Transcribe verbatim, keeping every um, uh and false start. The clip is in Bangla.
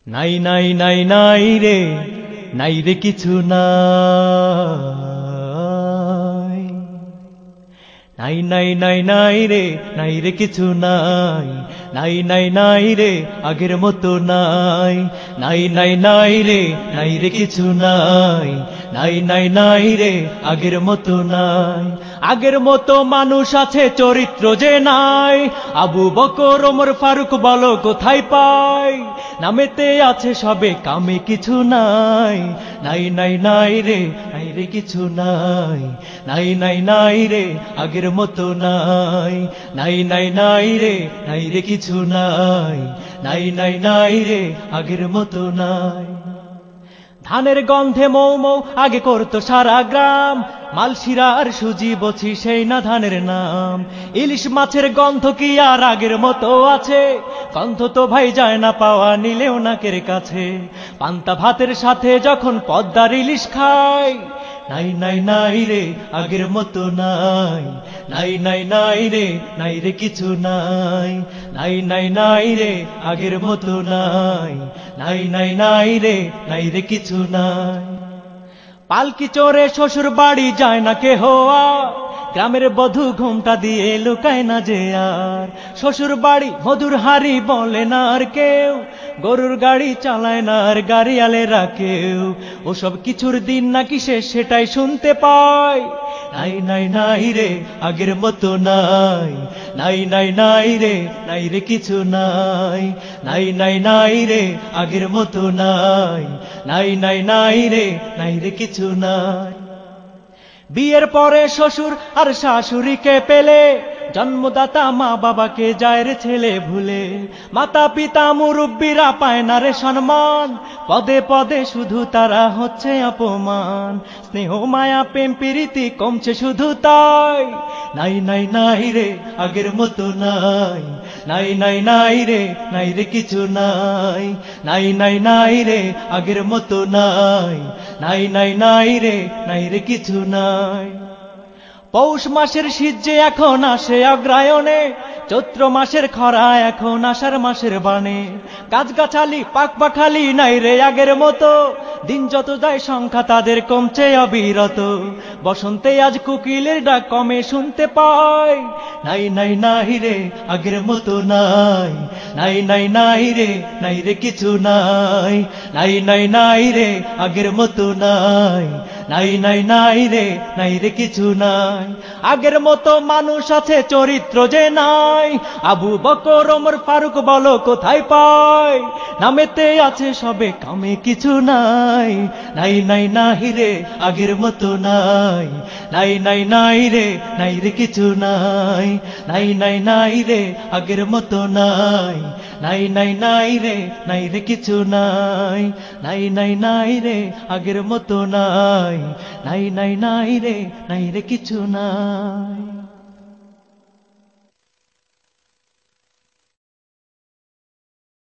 নাই নাই নাই নাই রে, নাই রে কিছু নাই। নাই নাই নাই নাই রে, নাই রে কিছু নাই। নাই নাই নাই রে, আগের মতো নাই। নাই নাই নাই রে, নাই রে কিছু নাই। নাই নাই নাই রে, আগের মতো নাই। আগের মতো মানুষ আছে, চরিত্র যে নাই। আবু বকর ওমর ফারুক বলো কোথায় পাই? নামেতে আছে সবে, কামে কিছু নাই। নাই নাই নাই রে, নাই রে কিছু নাই। নাই নাই নাই রে, আগের মতো নাই। নাই নাই নাই রে, নাই রে কিছু নাই। নাই নাই নাই রে, আগের মতো নাই। ধানের গন্ধে মৌ মৌ আগে করতো সারা গ্রাম। মালশিরা আর সুজি বছি সেই না ধানের নাম। ইলিশ মাছের গন্ধ কি আর আগের মতো আছে? গন্ধ তো ভাই যায় না পাওয়া, নিলেও নাকের কাছে। পান্তা ভাতের সাথে যখন পদ্মার ইলিশ খাই। নাই নাই নাই রে, আগের মতো নাই। নাই নাই নাই রে, নাই রে কিছু নাই। নাই নাই নাই রে, আগের মতো নাই। নাই নাই নাই রে, নাই রে কিছু নাই। পালকি চড়ে শ্বশুর বাড়ি যায় না কে হওয়া। গ্রামের বধূ ঘুমটা দিয়ে লুকায় না যে আর। শ্বশুর বাড়ি মধুর হাড়ি বলে না আর কেউ। গরুর গাড়ি চালায় না আর গাড়িয়ালেরা কেউ। ওসব কিছুর দিন নাকি শেষ, সেটাই শুনতে পাই। নাই নাই নাই রে, আগের মতো নাই। নাই নাই নাই রে, নাই রে কিছু নাই। নাই নাই নাই রে, আগের মতো নাই। নাই নাই নাই রে, নাই রে কিছু নাই। বিয়ের পরে শ্বশুর আর শাশুড়িকে পেলে, জন্মদাতা মা বাবাকে যায় রে ছেলে ভুলে। মাতা পিতা মুরব্বীরা পায় না রে সম্মান। পদে পদে শুধু তারা হচ্ছে অপমান। স্নেহ মায়া প্রেম প্রীতি কমছে শুধু তাই। নাই নাই নাই রে, আগের মতো নাই। নাই নাই নাই রে, নাই রে কিছু নাই। নাই নাই নাই রে, আগের মতো নাই। নাই নাই নাই রে, নাই রে কিছু নাই। পৌষ মাসের শীত যে এখন আসে অগ্রায়ণে। চৈত্র মাসের খরা এখন আষাঢ় মাসের বানে। গাছগাছালি পাক পাখালি নাই রে আগের মতো। দিন যত যায় সংখ্যা তাদের কমছে অবিরত। বসন্তে আজ কোকিলের ডাক কমে শুনতে পাই। নাই নাই নাই রে, আগের মতো নাই। নাই নাই নাই রে, নাই রে কিছু নাই। নাই নাই নাই রে, আগের মতো নাই। নাই নাই নাই রে, নাই রে কিছু নাই। আগের মতো মানুষ আছে, চরিত্র যে নাই। আবু বকর ওমর ফারুক বলো কোথায় পাই? নামেতে আছে সবে, কামে কিছু নাই। নাই নাই নাই রে, আগের মতো নাই। নাই নাই নাই রে, নাই রে কিছু নাই। নাই নাই নাই রে, আগের মতো নাই। নাই নাই নাই রে, নাই রে কিছু নাই। নাই নাই নাই রে, আগের মতো নাই। নাই নাই নাই রে, নাই রে কিছু নাই।